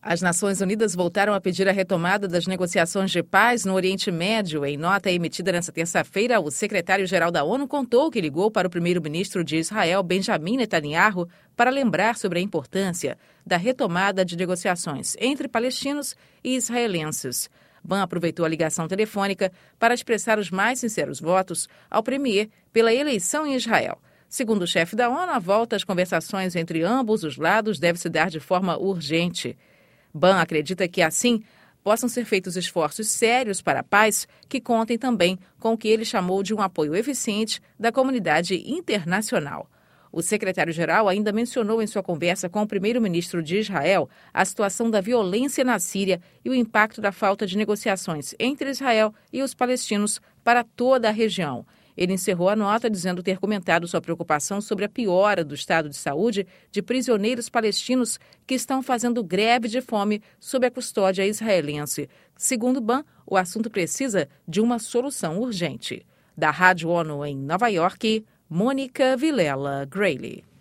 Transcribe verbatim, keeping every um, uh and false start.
As Nações Unidas voltaram a pedir a retomada das negociações de paz no Oriente Médio. Em nota emitida nesta terça-feira, o secretário-geral da ONU contou que ligou para o primeiro-ministro de Israel, Benjamin Netanyahu, para lembrar sobre a importância da retomada de negociações entre palestinos e israelenses. Ban aproveitou a ligação telefônica para expressar os mais sinceros votos ao premier pela eleição em Israel. Segundo o chefe da ONU, a volta às conversações entre ambos os lados deve se dar de forma urgente. Ban acredita que, assim, possam ser feitos esforços sérios para a paz que contem também com o que ele chamou de um apoio eficiente da comunidade internacional. O secretário-geral ainda mencionou em sua conversa com o primeiro-ministro de Israel a situação da violência na Síria e o impacto da falta de negociações entre Israel e os palestinos para toda a região. Ele encerrou a nota dizendo ter comentado sua preocupação sobre a piora do estado de saúde de prisioneiros palestinos que estão fazendo greve de fome sob a custódia israelense. Segundo Ban, o assunto precisa de uma solução urgente. Da Rádio ONU em Nova York, Mônica Vilela Grayle.